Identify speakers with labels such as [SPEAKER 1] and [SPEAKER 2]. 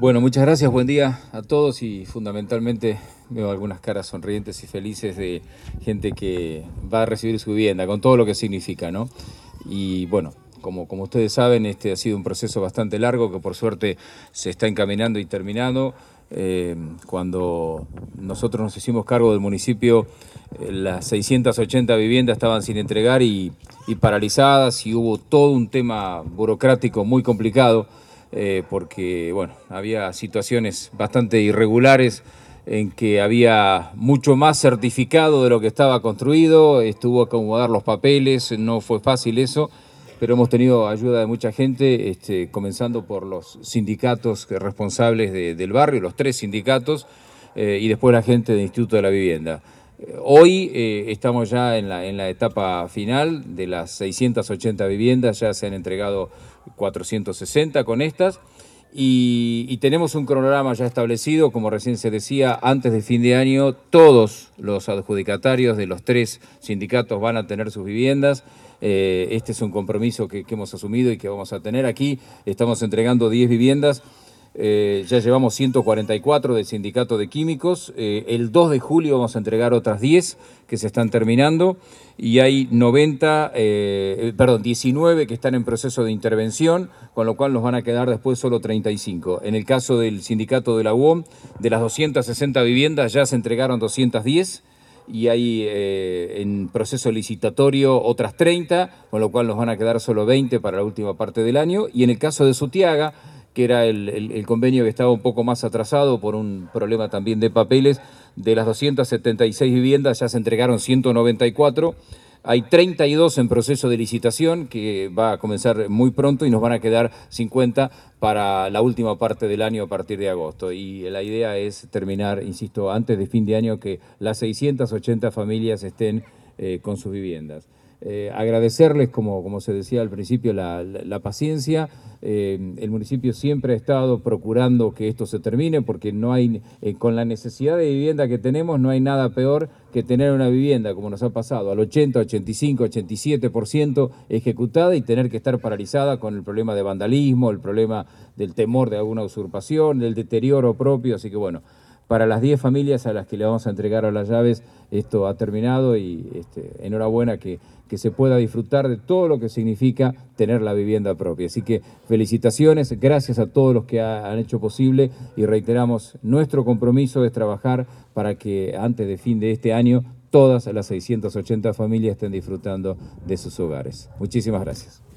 [SPEAKER 1] Bueno, muchas gracias, buen día a todos y fundamentalmente veo algunas caras sonrientes y felices de gente que va a recibir su vivienda, con todo lo que significa, ¿no? Y bueno, como ustedes saben, este ha sido un proceso bastante largo que por suerte se está encaminando y terminando. Cuando nosotros nos hicimos cargo del municipio, las 680 viviendas estaban sin entregar y paralizadas, y hubo todo un tema burocrático muy complicado. Porque bueno, había situaciones bastante irregulares en que había mucho más certificado de lo que estaba construido, estuvo a acomodar los papeles, no fue fácil eso, pero hemos tenido ayuda de mucha gente, comenzando por los sindicatos responsables del barrio, los 3 sindicatos, y después la gente del Instituto de la Vivienda. Hoy estamos ya en la etapa final de las 680 viviendas, ya se han entregado 460 con estas y tenemos un cronograma ya establecido, como recién se decía, antes de fin de año todos los adjudicatarios de los 3 sindicatos van a tener sus viviendas. Este es un compromiso que hemos asumido y que vamos a tener aquí. Estamos entregando 10 viviendas. Ya llevamos 144 del sindicato de químicos. El 2 de julio vamos a entregar otras 10 que se están terminando y hay 19 que están en proceso de intervención, con lo cual nos van a quedar después solo 35. En el caso del sindicato de la UOM, de las 260 viviendas ya se entregaron 210 y hay en proceso licitatorio otras 30, con lo cual nos van a quedar solo 20 para la última parte del año. Y en el caso de Sutiaga, que era el convenio que estaba un poco más atrasado por un problema también de papeles, de las 276 viviendas ya se entregaron 194, hay 32 en proceso de licitación que va a comenzar muy pronto y nos van a quedar 50 para la última parte del año a partir de agosto. Y la idea es terminar, insisto, antes de fin de año, que las 680 familias estén con sus viviendas. Agradecerles, como se decía al principio, la paciencia. El municipio siempre ha estado procurando que esto se termine, porque no hay, con la necesidad de vivienda que tenemos, no hay nada peor que tener una vivienda, como nos ha pasado, al 80, 85, 87% ejecutada y tener que estar paralizada con el problema de vandalismo, el problema del temor de alguna usurpación, del deterioro propio. Así que bueno, para las 10 familias a las que le vamos a entregar a las llaves, esto ha terminado y enhorabuena que se pueda disfrutar de todo lo que significa tener la vivienda propia. Así que felicitaciones, gracias a todos los que han hecho posible y reiteramos, nuestro compromiso es trabajar para que antes de fin de este año todas las 680 familias estén disfrutando de sus hogares. Muchísimas gracias.